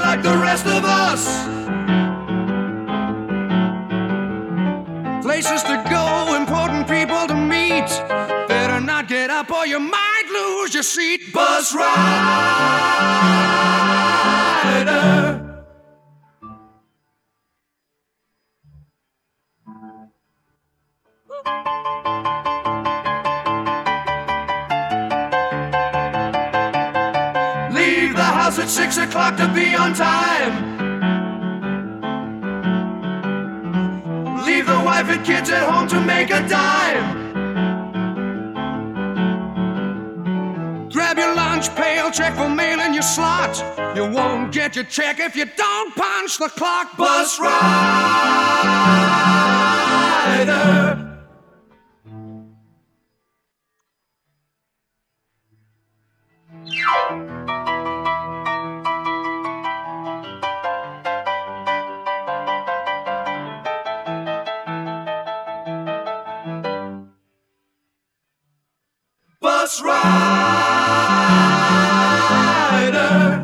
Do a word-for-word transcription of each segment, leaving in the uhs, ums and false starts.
like the rest of us. Places to go, important people to meet. Better not get up or you might lose your seat. Bus rider. Leave the house at six o'clock to be on time. Leave the wife and kids at home to make a dime. Grab your lunch pail, check for mail in your slot. You won't get your check if you don't punch the clock. Bus rider. Bus rider.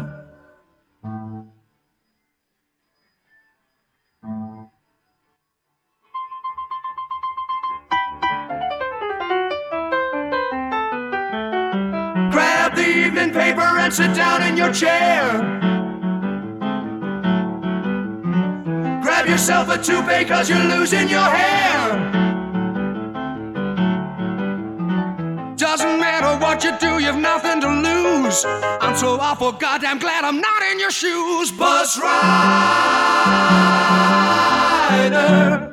Grab the evening paper and sit down in your chair. Grab yourself a toupee cause you're losing your hair. Doesn't matter what you do, you've nothing to lose. I'm so awful goddamn glad I'm not in your shoes. Bus rider.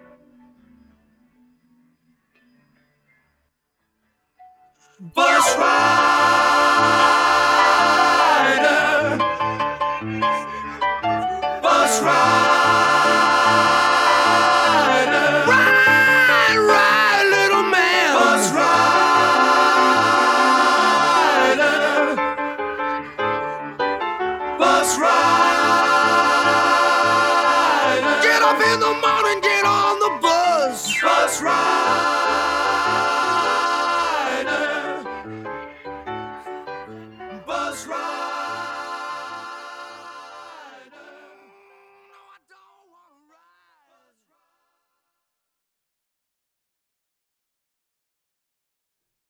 Bus rider. Bus rider. Ride, ride, little man. Bus rider. Bus rider. Get up in the morning, get on the bus. Bus rider.